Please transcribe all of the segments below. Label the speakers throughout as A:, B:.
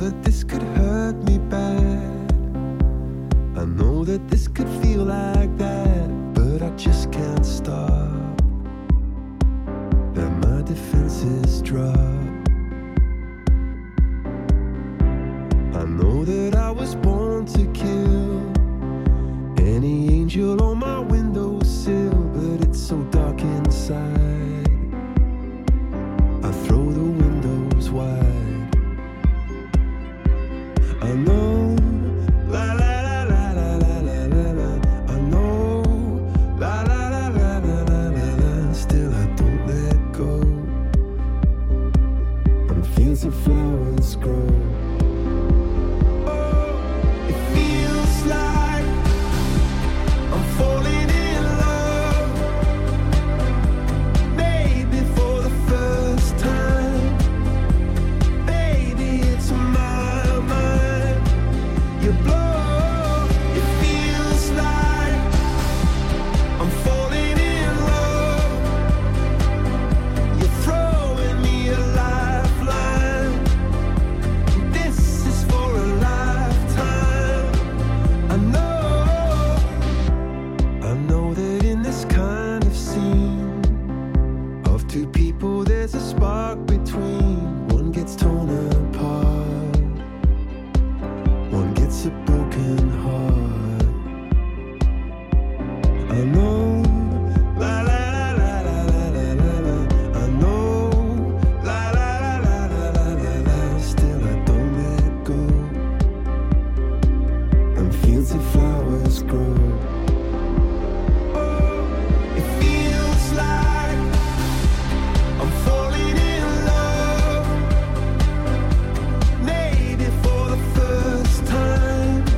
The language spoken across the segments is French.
A: that this could hurt me bad. I know that this could feel like that, but I just can't stop. Then my defenses drop. I know that I was born to kill any angel on my windowsill, but it's so dark inside. I throw the windows wide. I know, la la la la la la la la la. I know, la la la la la la la la. Still I don't let go. And fields of flowers grow. Time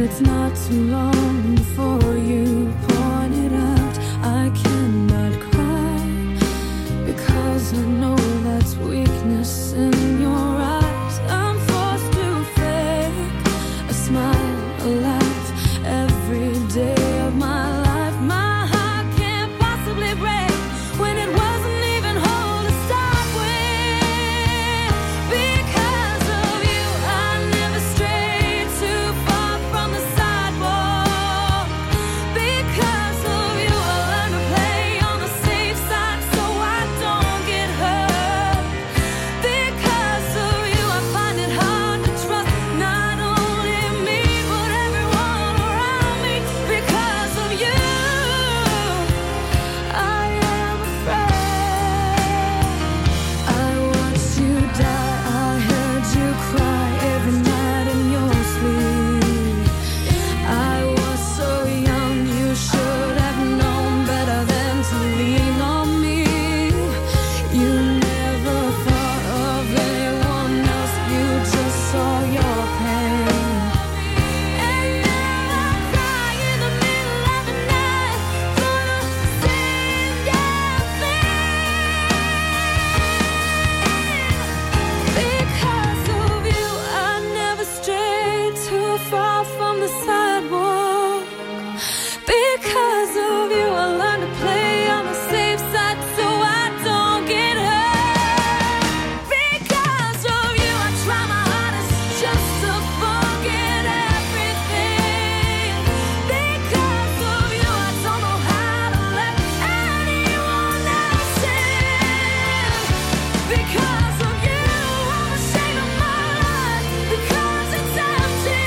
B: It's not too long before you point it out. I cannot cry because I know that's weakness in your eyes. I'm forced to fake a smile, a laugh every day of my life. My heart can't possibly break when it wasn't even whole to start with. Because of you, I never strayed too far from the sidewalk. Because of you, I learned to play on the safe side so I don't get hurt. Because of you, I find it hard to trust not only me but everyone around me. Because of you, I am afraid. I watched you die, I heard you cry every night in your sleep. I was so young, you should have known better than to lean on me. You never thought of anyone else, you just saw your pain. And now I cry in the middle of the night for the same damn thing. Because of you, I never strayed too far from the sidewalk. Because of you, I learned to play on the safe side so I don't get hurt. Because of you, I try my hardest just to forget everything. Because of you, I don't know how to let anyone else in. Because of you, I'm ashamed of my life because it's empty.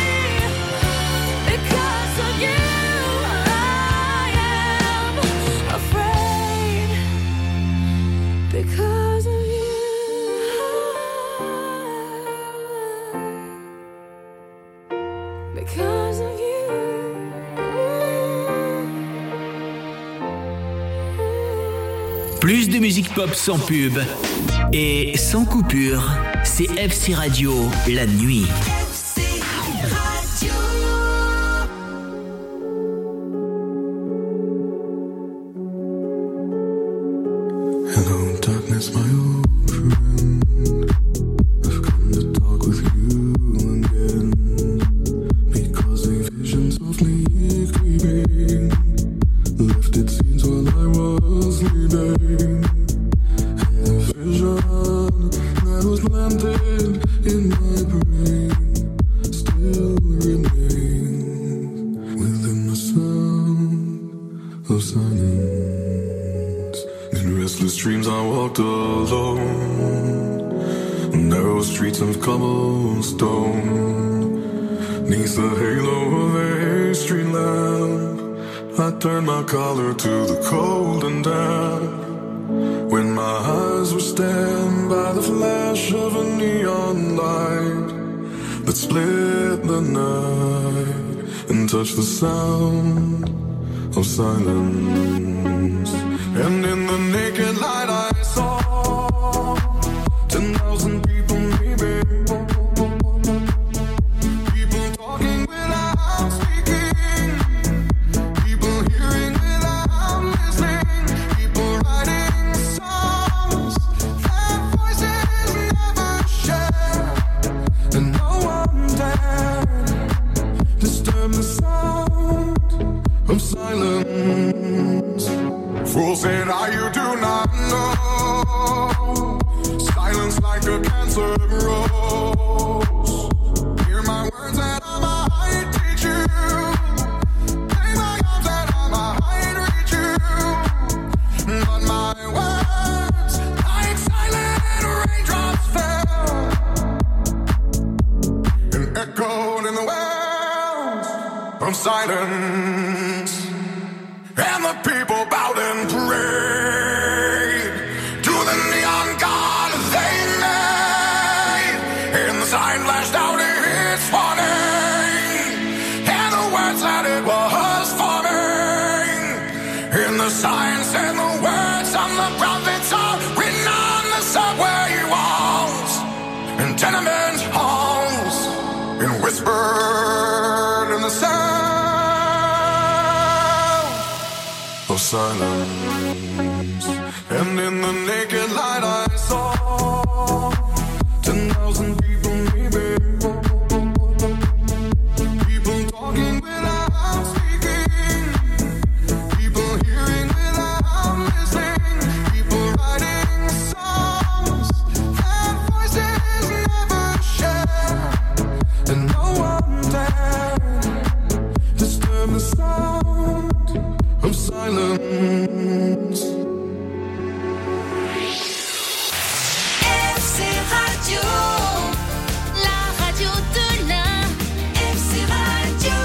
B: Because of you, I am afraid. Because of you. Because of you.
C: Plus de musique pop sans pub et sans coupure, c'est FC Radio la nuit.
A: Hello, darkness, my old friend. I've come to talk with you again. Because a vision softly creeping left its scenes while I was sleeping. And the vision that was planted in my brain still remains within the sound of silence. In restless dreams I walked alone, narrow streets of cobblestone. Neath the halo of a street lamp, I turned my collar to the cold and damp. When my eyes were stabbed by the flash of a neon light that split the night and touched the sound of silence. And in the naked light I saw 10,000 people maybe. People talking without speaking. People hearing without listening. People writing songs that voices never share. And no one dared disturb the sound of silence. Fools said, you do not know. Silence like a cancer grows. Hear my words and I might teach you. Take my arms and I might reach you. But my words, like silent raindrops, fell and echoed in the wells of silence. And the people bowed and prayed to the neon god they made. And the sign flashed out its warning, and the words that it was forming. And the signs and the words on the prophets are written on the subway walls and tenement halls, and whispered
D: your silence. And in the naked light I saw 10,000 people, maybe. People talking without speaking. People hearing without listening. People writing songs that voices never share. And no one dared disturb the sound of silence.
B: FC Radio, la radio de l'Ain. FC Radio.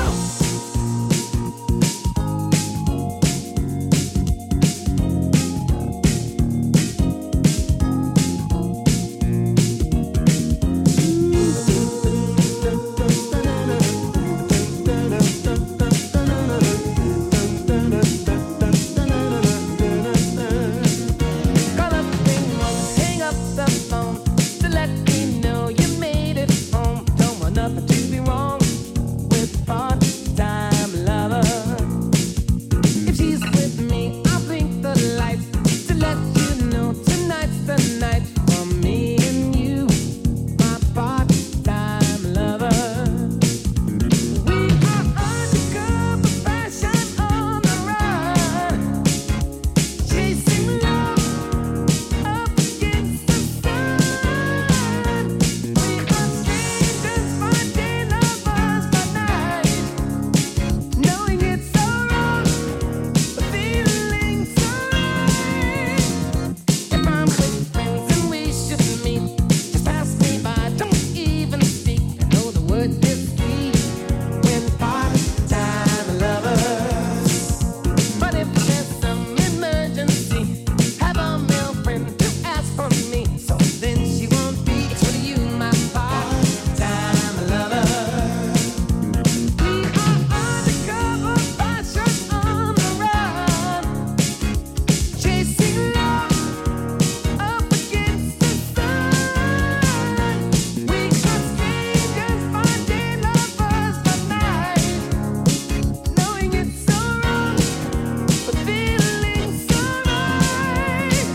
E: Call up Ringo, hang up the phone to let me know you made it home. Don't want nothing to be wrong with part-time lover. If she's with me, I'll blink the lights to let you know tonight's the night for me and you, my part-time lover. We are undercover fashion on the run, chasing love up against the sun. We are strangers by day, lovers by night, knowing it's so wrong, but feeling so right. If I'm with friends and we should meet, just pass me by, don't even speak. I know the word is sweet when part-time lovers. But if there's some emergency, have a male friend to ask for me, so then she won't be. It's for you, my part-time lover. We are undercover fashion on the run, chasing love up against the sun. We are strangers by day, lovers by night, knowing it's so wrong, but feeling so right.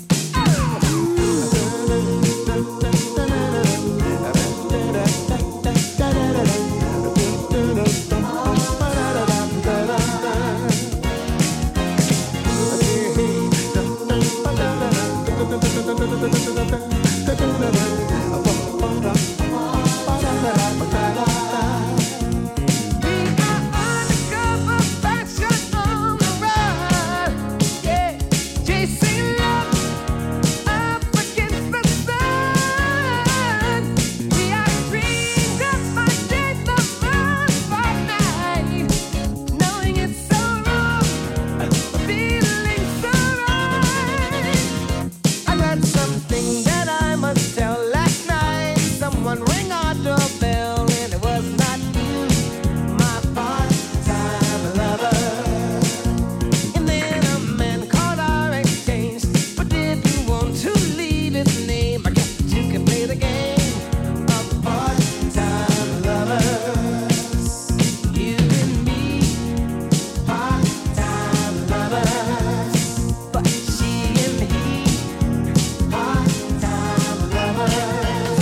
E: We are undercover fashion on the run, yeah, chasing love up against the sun. We are strangers by day, lovers by night, knowing it's so wrong, but feeling so right. I got something that I must tell. Last night, someone rang our doorbell, and it was not you, my part-time lover. And then a man called our exchange, but didn't want to leave his name. I guess that you can play the game of part-time lovers. You and me, part-time lovers. But she and he, part-time lovers.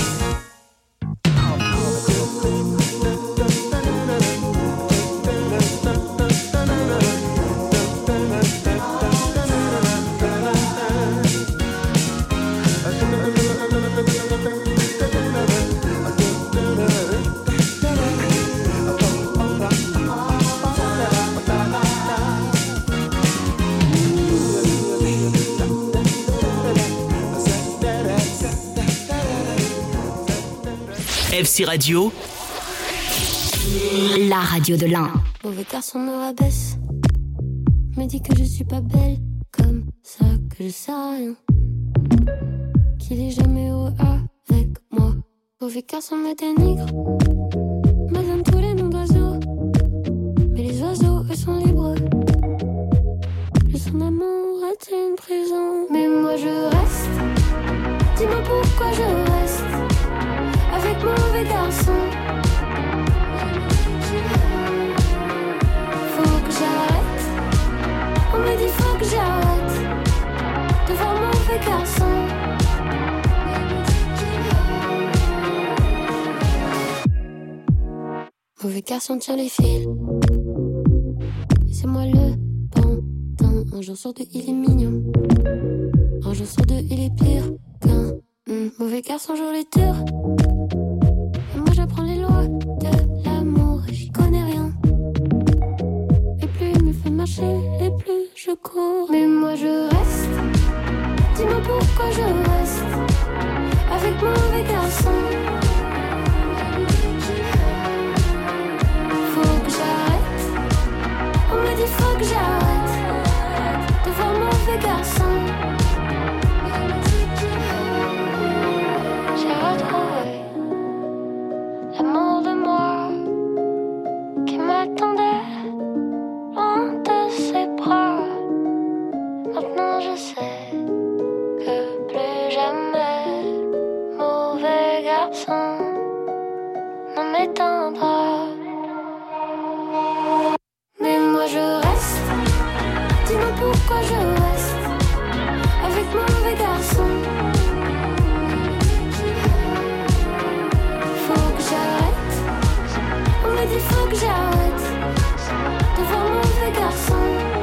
C: FC Radio,
F: La radio de l'Ain.
B: Mauvais garçon me rabaisse, me dit que je suis pas belle comme ça, que je sais rien, qu'il est jamais heureux avec moi. Mauvais garçon me dénigre, me donne tous les noms d'oiseaux, mais les oiseaux eux sont libres. Plus son amour est une prison, mais moi je reste. Dis-moi pourquoi je reste avec mauvais garçon. Faut que j'arrête. On me dit Mauvais garçon tire les fils. Et c'est moi le pantin. Un jour sur deux, il est mignon. Un jour sur deux, il est pire qu'un mauvais garçon joue les tours. Et moi j'apprends les lois de l'amour. J'y connais rien. Et plus il me fait marcher, et plus je cours. Mais moi je reste. Dis-moi pourquoi je reste avec mon mauvais garçon. Faut que j'arrête. On me dit faut que j'arrête de voir mon mauvais garçon. J'ai retrouvé l'amour de moi qui m'attendait loin de ses bras. Maintenant je sais que plus jamais mauvais garçon ne m'éteindra. Mais moi je reste. Dis-moi pourquoi je reste avec mon mauvais garçon. Faut que j'arrête. On me dit faut que j'arrête de voir mon mauvais garçon.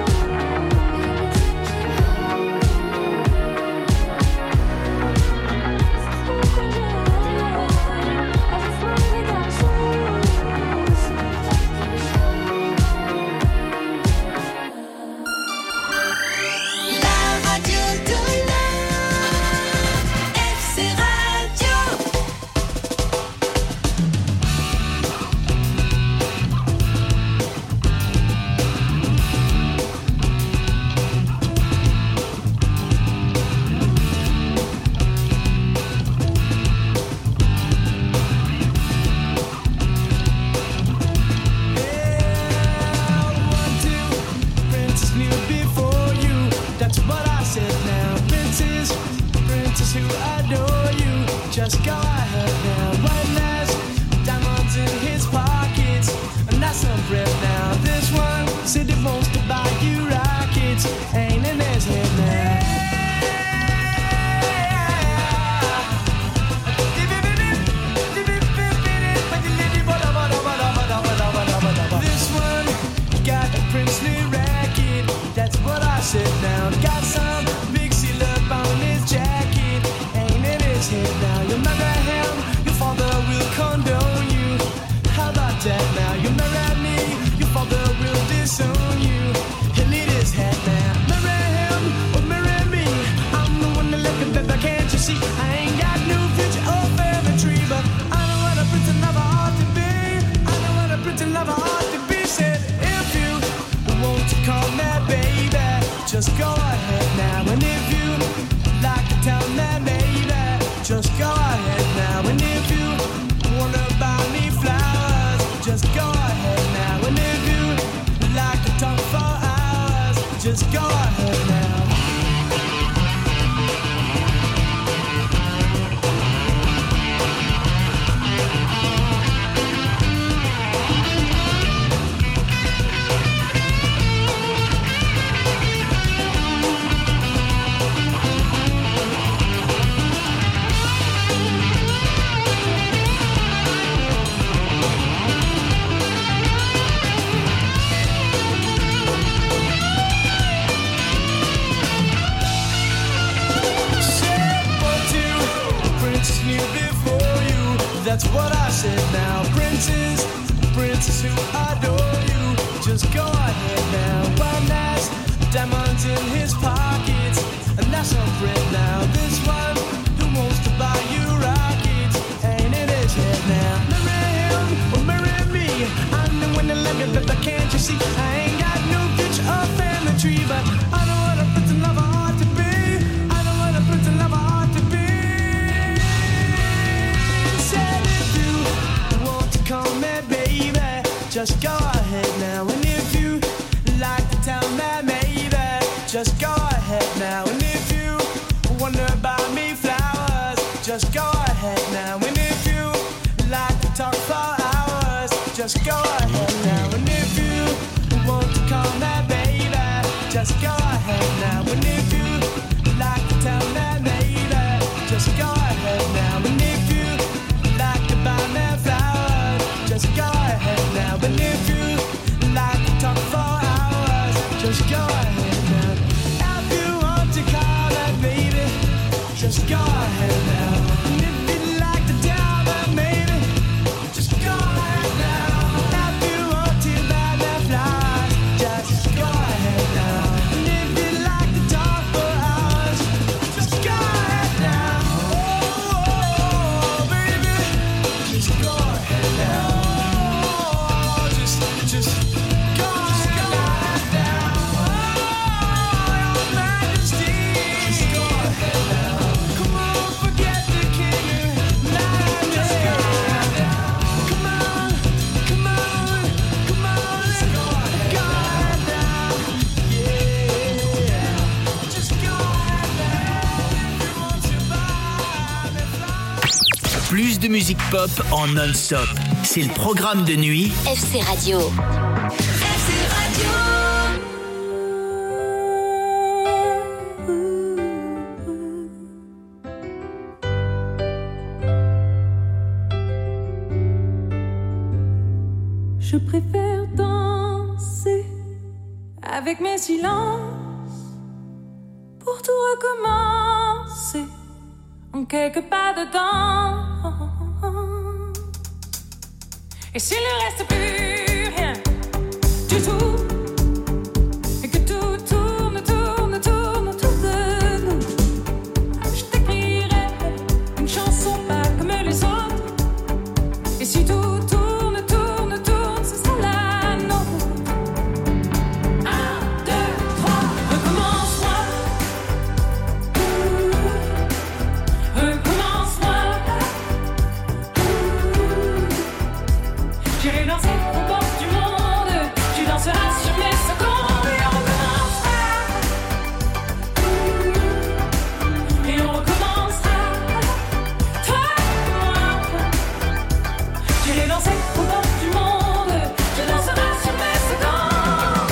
F: That's what I said now. Princess, princess who adore you. Just go ahead now. One has diamonds in his pockets, and that's a friend now. This one who wants to buy you rockets ain't in his head now. Marry him or marry me. I'm the one that love you, but can't you see? I ain't got no future or family tree, but I know what a prince and lover ought to be. I know what a prince and lover ought to be. Said if you want to call me baby, just go ahead now. And if you like to tell me maybe, just go ahead now. And if you wonder about me flowers, just go ahead now. And if you like to talk for hours, just go ahead now. And if you want to call me baby, just go ahead now. And if you like to tell me maybe, just go ahead now. And if you like to buy me flowers, just go ahead now.
C: de musique pop en non-stop. C'est le programme de nuit
G: FC Radio. FC Radio.
B: Je préfère danser avec mes silences pour tout recommencer en quelques pas dedans. Et s'il ne reste plus rien du tout, et que tout tourne, tourne, tourne autour de nous, je t'écrirai une chanson pas comme les autres. Et si tout tourne, tourne, tourne, ce sera la nôtre. 1, 2, 3, recommence-moi. Recommence-moi. J'irai danser au bord du monde. Tu danseras sur mes secondes. Et on recommencera. Et on recommencera. Toi et moi. J'irai danser au bord du monde. Tu danseras sur mes secondes.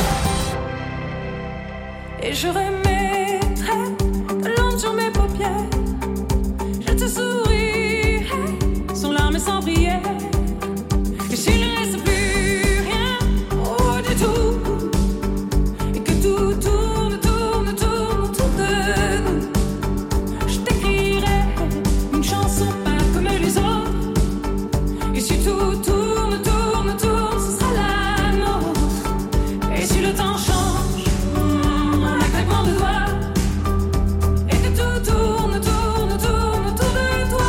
B: Et je remettrai de l'ombre sur mes paupières. Je te sourirai sans larmes et sans prière. Et s'il ne reste plus rien, oh du tout, et que tout tourne, tourne, tourne autour de nous, je t'écrirai une chanson pas comme les autres. Et si tout tourne, tourne, tourne, ce sera la nôtre. Et si le temps change, en un claquement de doigts, et que tout tourne, tourne, tourne autour de toi.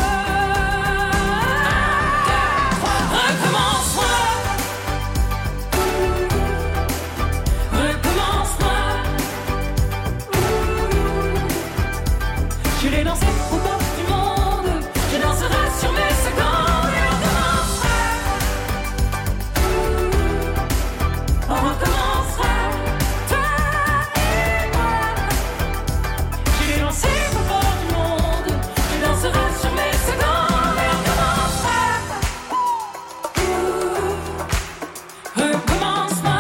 B: Recommence-moi. Recommence-moi. J'irai danser au bord du monde. Je danserai sur mes secondes. Et on recommencera. On recommencera. Toi et moi. J'irai danser au bord du monde. Je danserai sur mes secondes. Et on recommencera. Recommence-moi.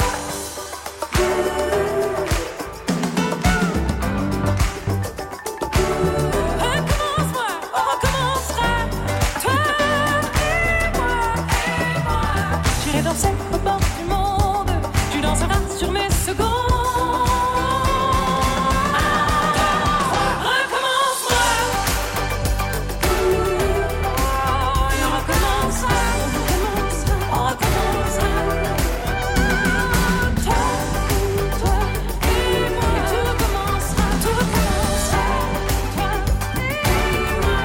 B: Recommence-moi, on recommencera. Toi et moi. J'irai danser au bord du monde. Tu danseras sur mes secondes. Recommence-moi. Et on recommencera. On recommencera. Toi et moi. Et tout recommencera. Tout recommencera. Toi et moi.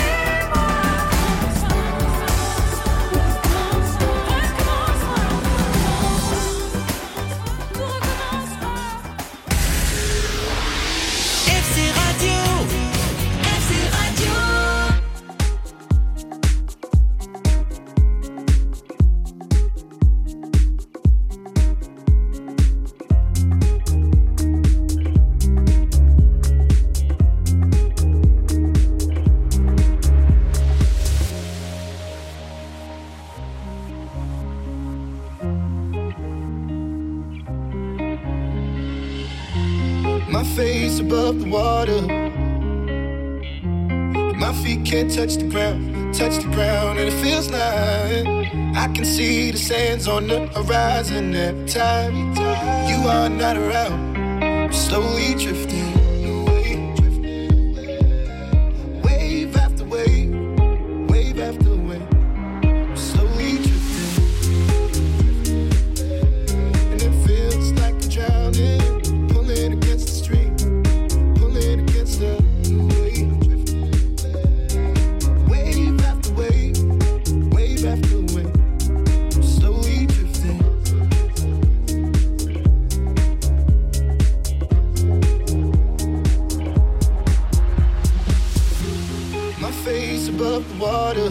G: FC Radio. FC Radio.
F: My face above the water. My feet can't touch the ground, and it feels like I can see the sands on the horizon every time you are not around. I'm slowly drifting away, wave after wave, wave after wave. I'm slowly drifting, and it feels like I'm drowning, pulling against the stream, pulling against the wave. Wave after wave, wave after wave. I'm slowly drifting. My face above the water.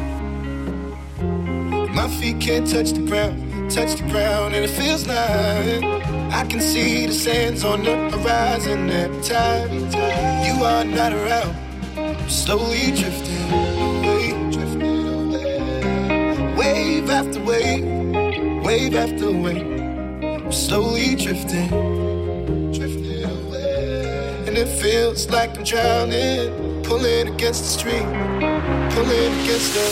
F: My feet can't touch the ground, and it feels like I can see the sands on the horizon every time you are not around. I'm slowly drifting away.
H: wave after wave, I'm slowly drifting, drifting away. And it feels like I'm drowning, pulling against the stream, pulling against the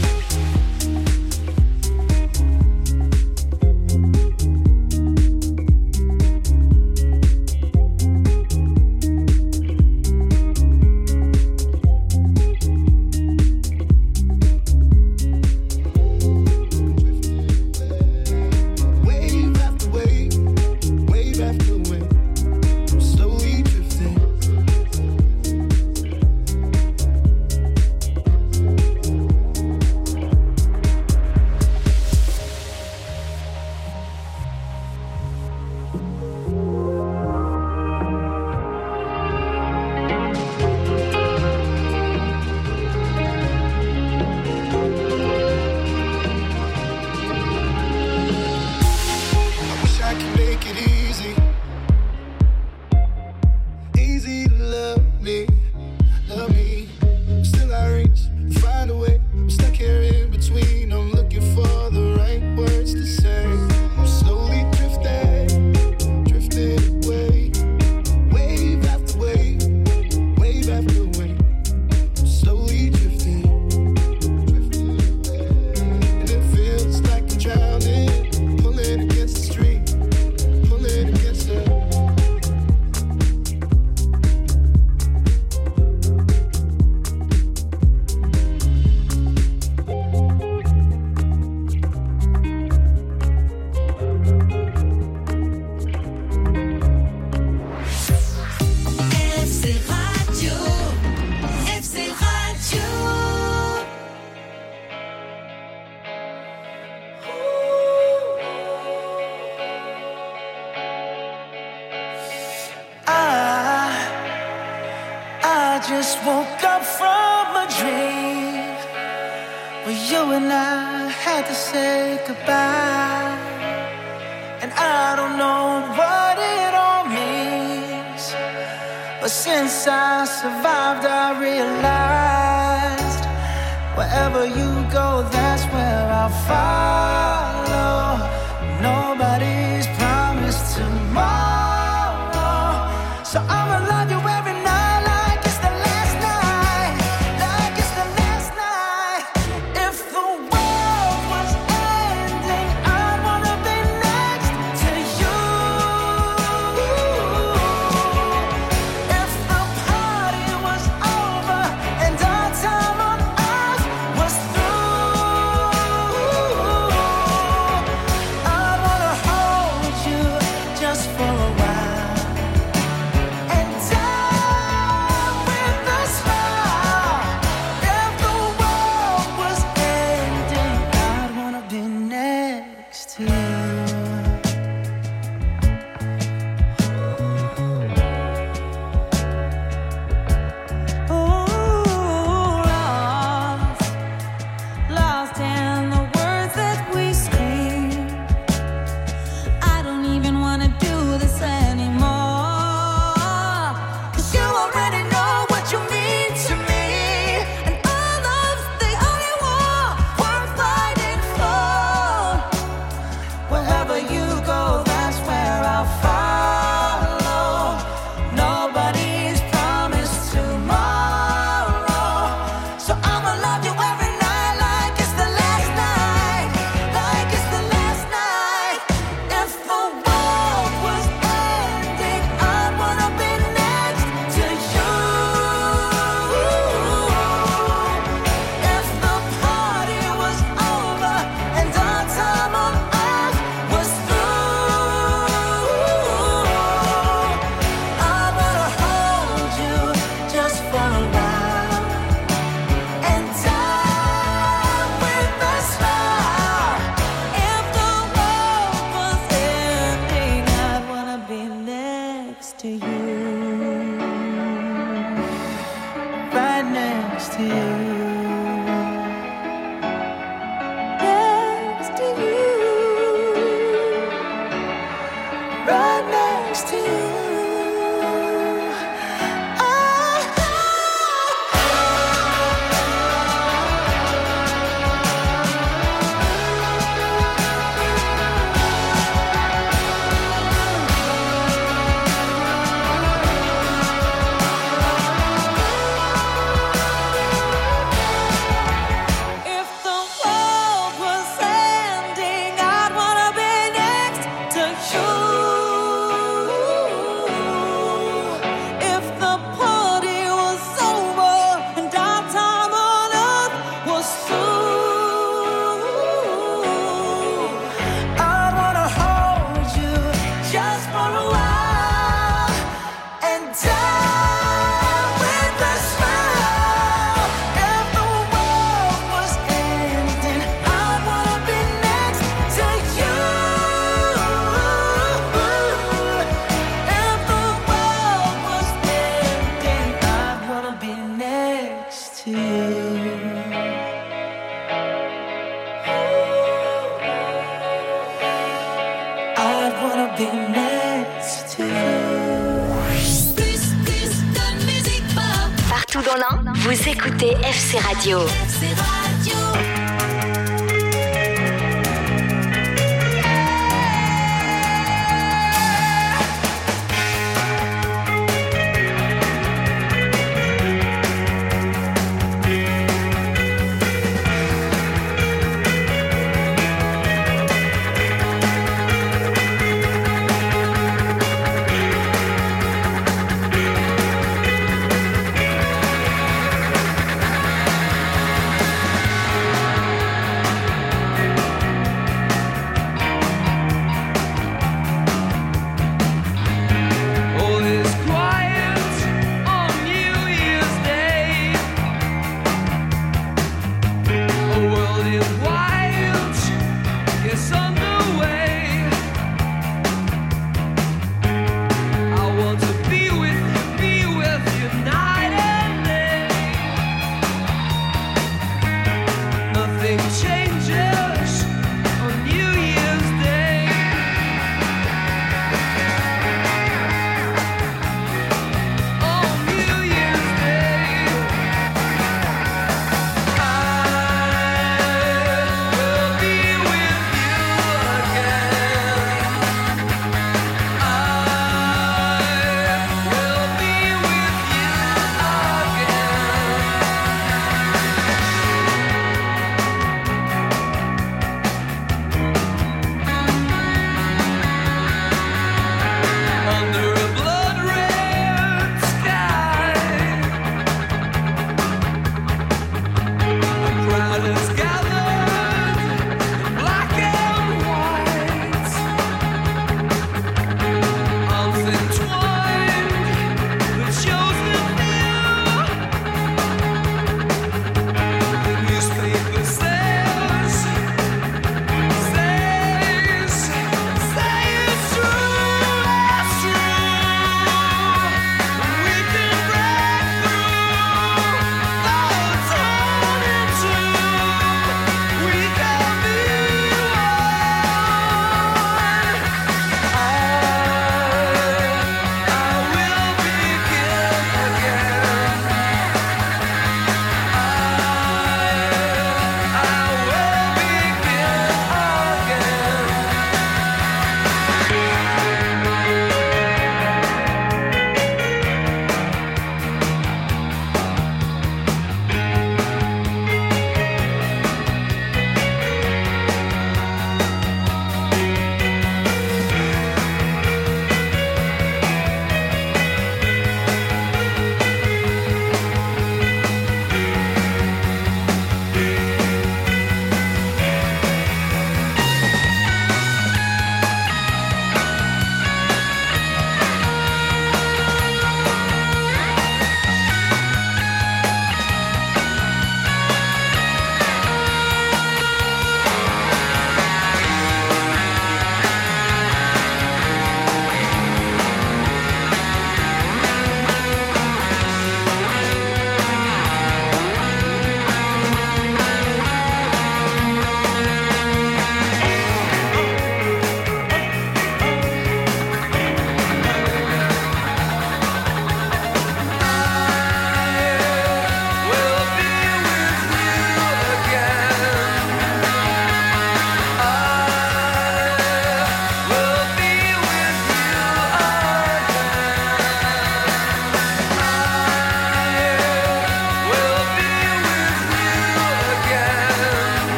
F: just woke up from a dream where you and I had to say goodbye. And I don't know what it all means, but since I survived, I realized wherever you go, that's where I'll follow. Nobody's promised tomorrow, so I'ma love you every night. Was through
G: Vous écoutez FC Radio. FC Radio.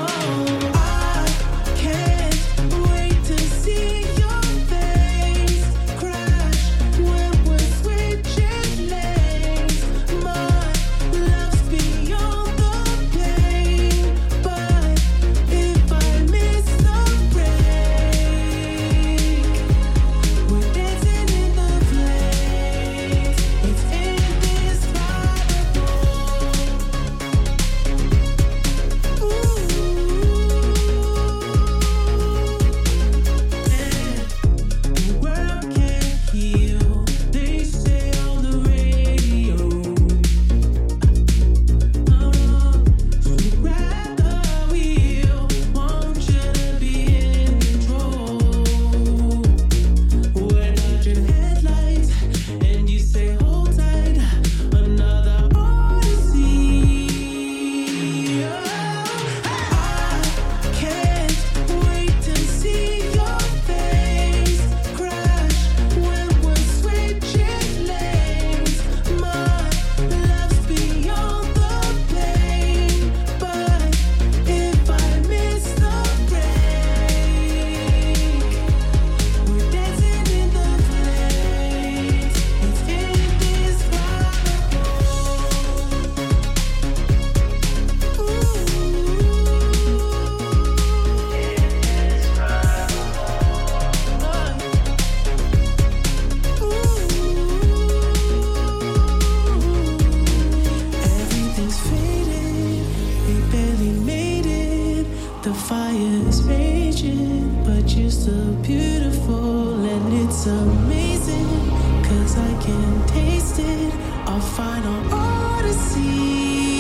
F: Oh, I can't wait to see your face. our final odyssey.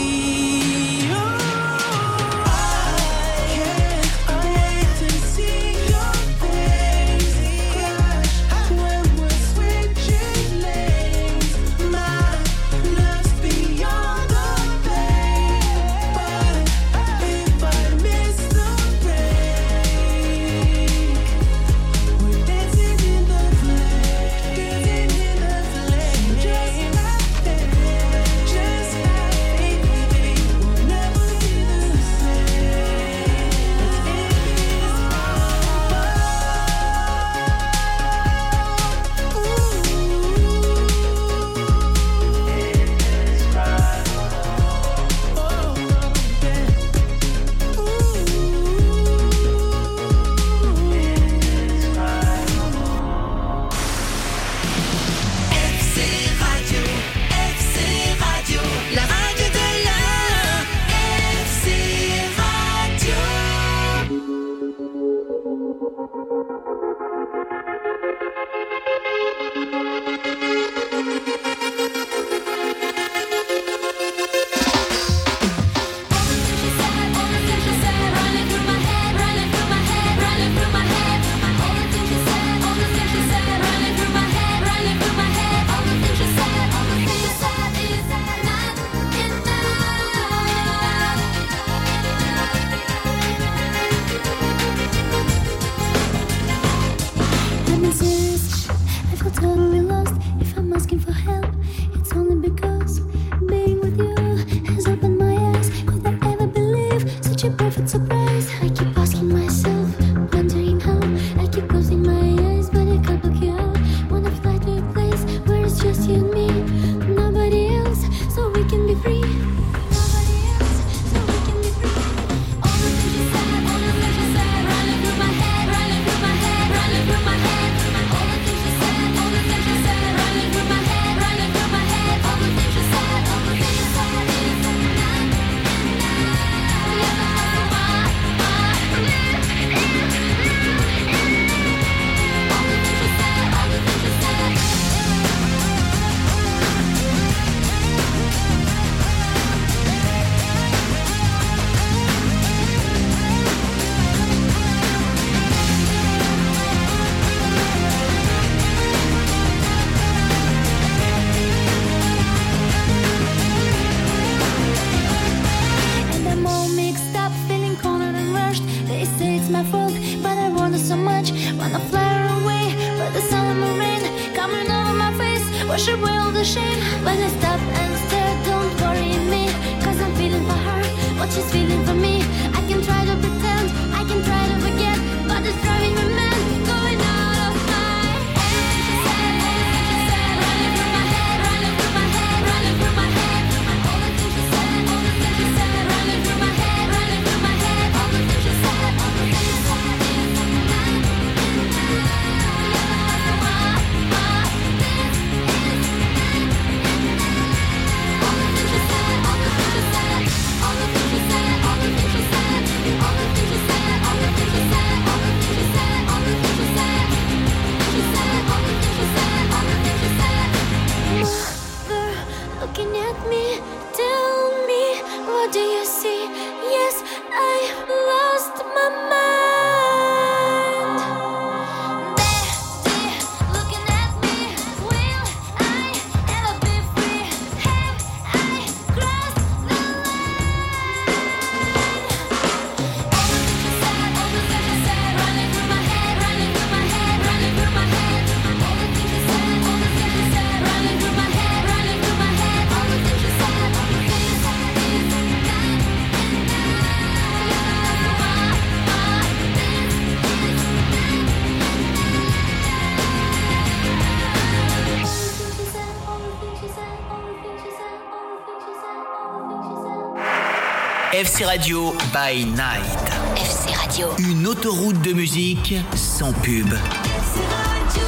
C: FC Radio by Night.
G: FC Radio.
C: Une autoroute de musique sans pub.
B: FC Radio.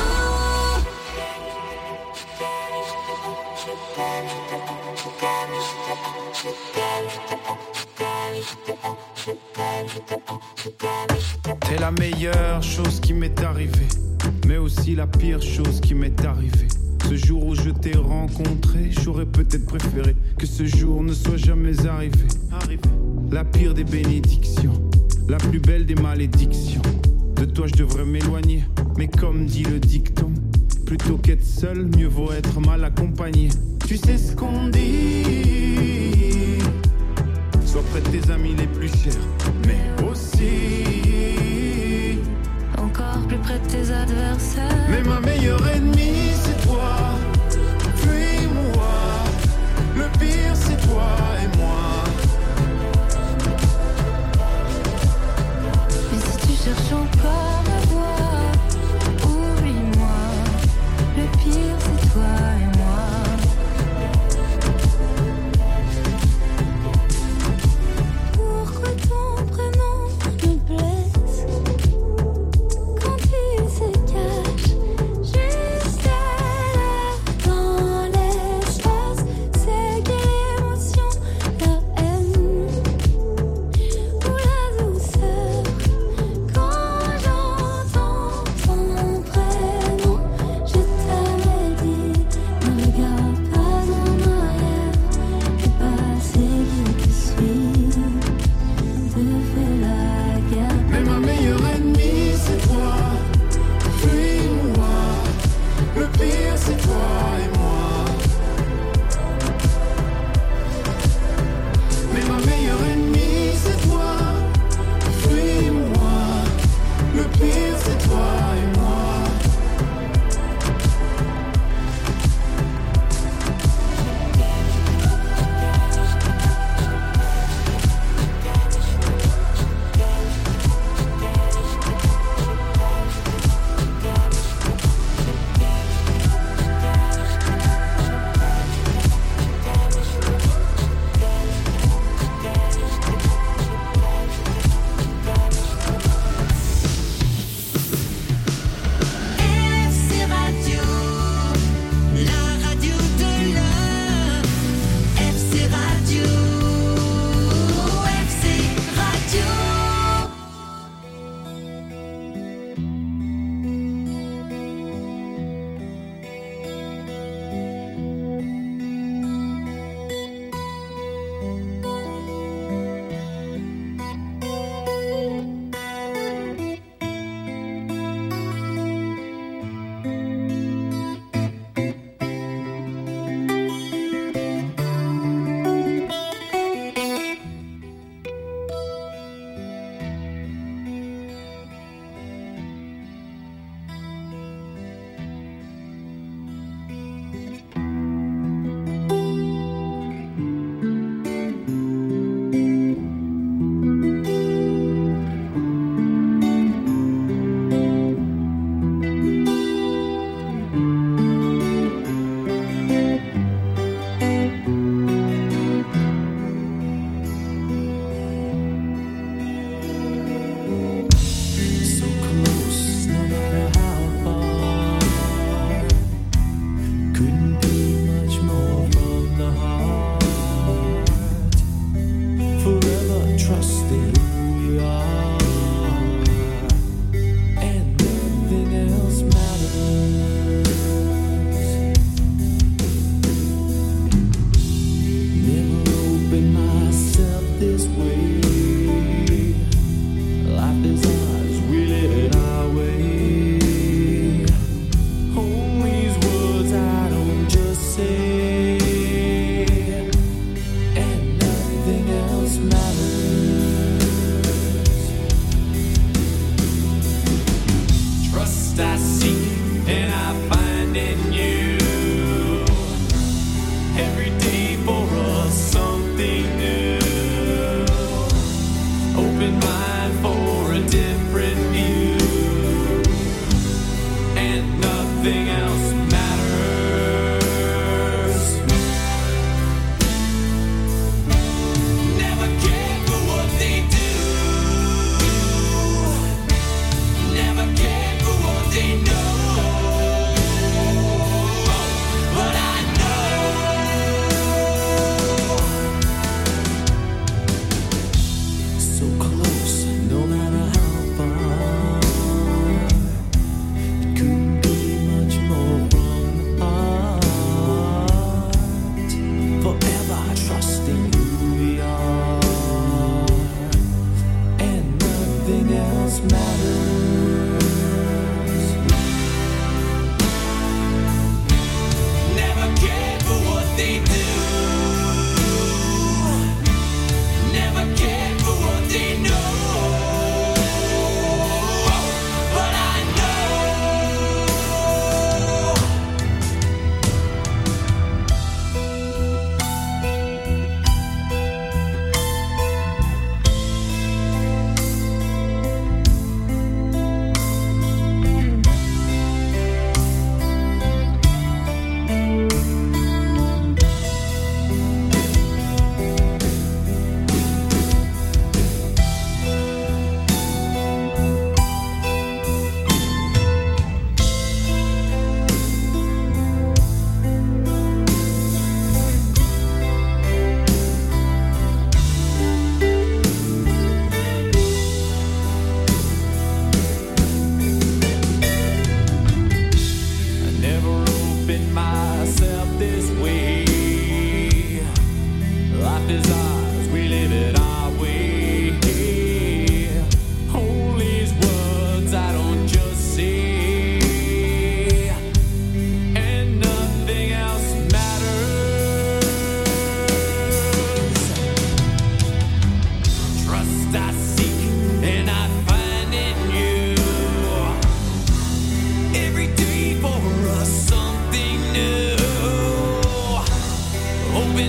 I: T'es la meilleure chose qui m'est arrivée, mais aussi la pire chose qui m'est arrivée. Ce jour où je t'ai rencontré, j'aurais peut-être préféré que ce jour ne soit jamais arrivé. La pire des bénédictions, la plus belle des malédictions. De toi je devrais m'éloigner, mais comme dit le dicton, plutôt qu'être seul, mieux vaut être mal accompagné. Tu sais ce qu'on dit, sois près de tes amis les plus chers, mais aussi
B: encore plus près de tes adversaires.
I: Mais ma meilleure ennemie c'est toi, puis moi. Le pire c'est toi et moi.
B: Mais si tu cherches encore ma voix, oublie-moi. Le pire c'est toi et moi. Pourquoi tant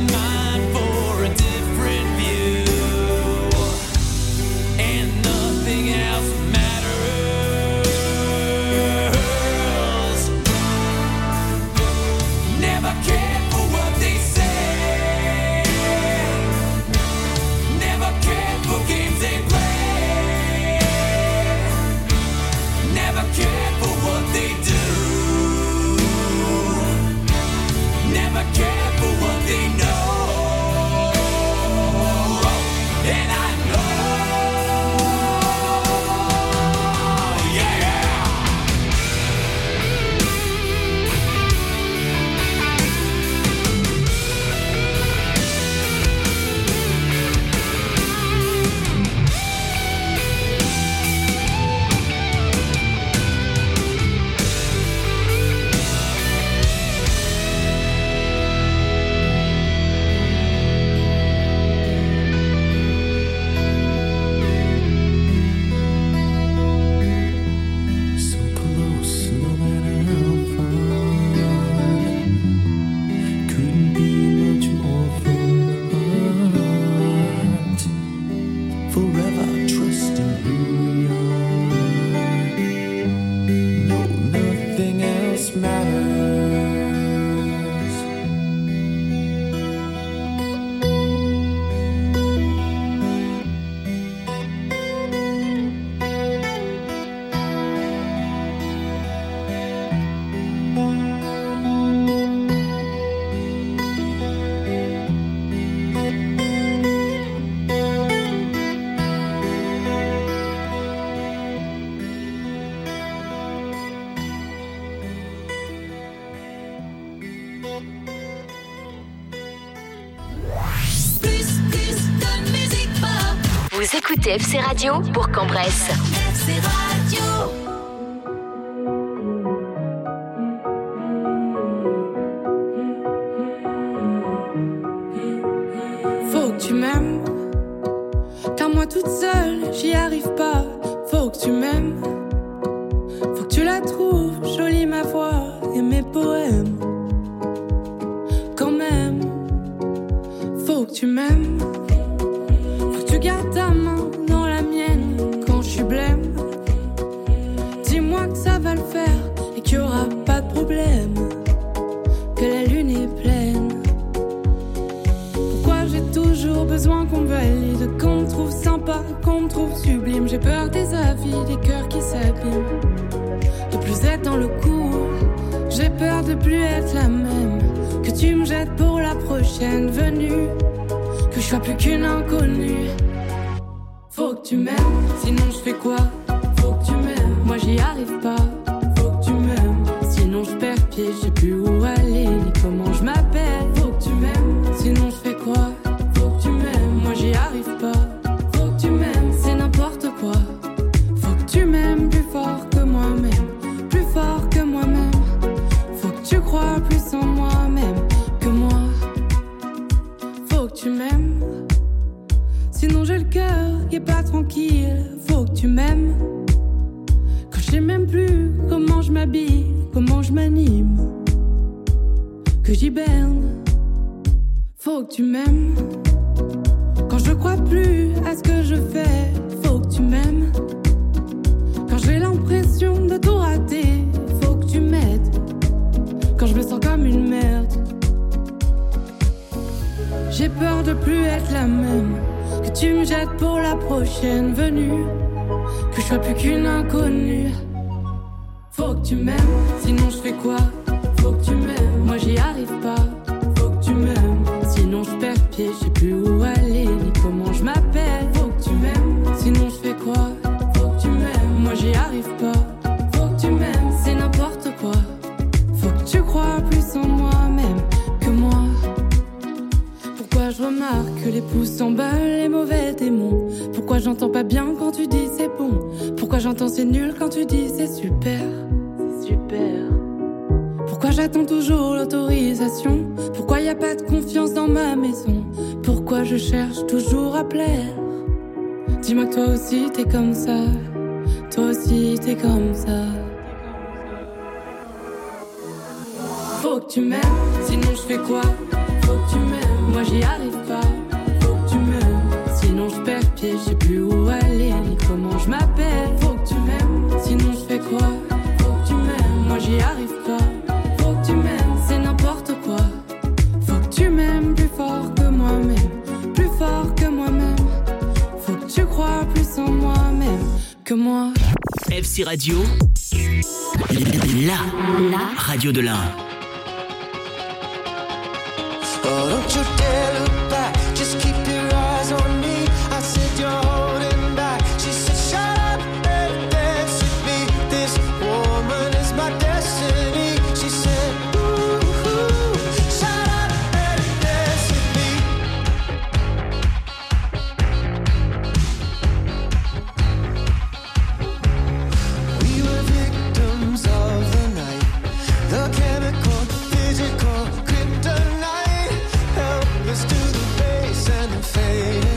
J: in mind for a different view, and nothing else matters. Never cared for what they say, never cared for games they play, never cared for what they do, never cared for what they know. And I know, yeah.
A: So close, no matter how far. Couldn't be much more from the heart. Forever trusting who we are. No, nothing else matters.
G: Vous écoutez FC Radio pour Cambrai-S.
B: FC Radio.
K: Faut que tu m'aimes, car moi toute seule j'y arrive pas. Faut que tu m'aimes, faut que tu la trouves jolie ma voix et mes poèmes. Quand même, faut que tu m'aimes, faut que tu gardes ta main dans la mienne quand je suis blême. Dis-moi que ça va le faire et qu'il y aura pas de problème, que la lune est pleine. Pourquoi j'ai toujours besoin qu'on me valide, qu'on me trouve sympa, qu'on me trouve sublime. J'ai peur des avis, des cœurs qui s'abîment, de plus être dans le coup. J'ai peur de plus être la même, que tu me jettes pour la prochaine venue, que je sois plus qu'une inconnue. Faut que tu m'aimes, sinon je fais quoi? Faut que tu m'aimes, moi j'y arrive pas. Faut que tu m'aimes, sinon je perds pied, je sais plus où aller ni comment je m'appelle. Faut que tu m'aimes, sinon je fais quoi? Faut que tu m'aimes, moi j'y arrive pas. Faut que tu m'aimes, c'est n'importe quoi. Faut que tu m'aimes plus fort que moi-même, plus fort que moi-même. Faut que tu crois plus en moi-même que moi. Faut que tu m'aimes, sinon j'ai le cœur qui est pas tranquille. Faut que tu m'aimes, quand je sais même plus comment je m'habille, comment je m'anime, que j'hiberne. Faut que tu m'aimes, quand je crois plus à ce que je fais. Faut que tu m'aimes, quand j'ai l'impression de tout rater. Faut que tu m'aides, quand je me sens comme une merde. J'ai peur de plus être la même, que tu me jettes pour la prochaine venue, que je sois plus qu'une inconnue. Faut que tu m'aimes, sinon je fais quoi? Faut que tu m'aimes, moi j'y arrive pas. Faut que tu m'aimes, sinon je perds pied, je sais plus où aller ni comment je m'appelle. Faut que tu m'aimes, sinon je fais quoi? Faut que tu m'aimes, moi j'y arrive pas. Faut que tu m'aimes, c'est n'importe quoi. Faut que tu crois plus en moi-même que moi. Pourquoi je remarque que les pouces s'emballent, les mauvais démons? Pourquoi j'entends pas bien quand tu dis c'est bon? Pourquoi j'entends c'est nul quand tu dis c'est super? C'est super. Pourquoi j'attends toujours l'autorisation? Pourquoi y a pas de confiance dans ma maison? Pourquoi je cherche toujours à plaire? Dis-moi que toi aussi t'es comme ça. Toi aussi t'es comme ça. Faut que tu m'aimes, sinon je fais quoi? Faut que tu m'aimes, moi moi j'y arrive pas. Faut que tu m'aimes, sinon je perds pied. Je sais plus où aller, ni comment je m'appelle. Faut que tu m'aimes, sinon je fais quoi? Faut que tu m'aimes, moi j'y arrive pas. Faut que tu m'aimes, c'est n'importe quoi. Faut que tu m'aimes plus fort que moi-même, plus fort que moi-même. Faut que tu crois plus en moi-même que moi.
C: FC Radio, la radio de l'Ain.
F: Oh, don't you dare look back, just keep your eyes on me. I said you're holding back. She said shut up and dance with me. This woman is my destiny. She said ooh, shut up and dance with me. We were victims of the night, the chemical, physical kryptonite. Helpless to the base and the fade.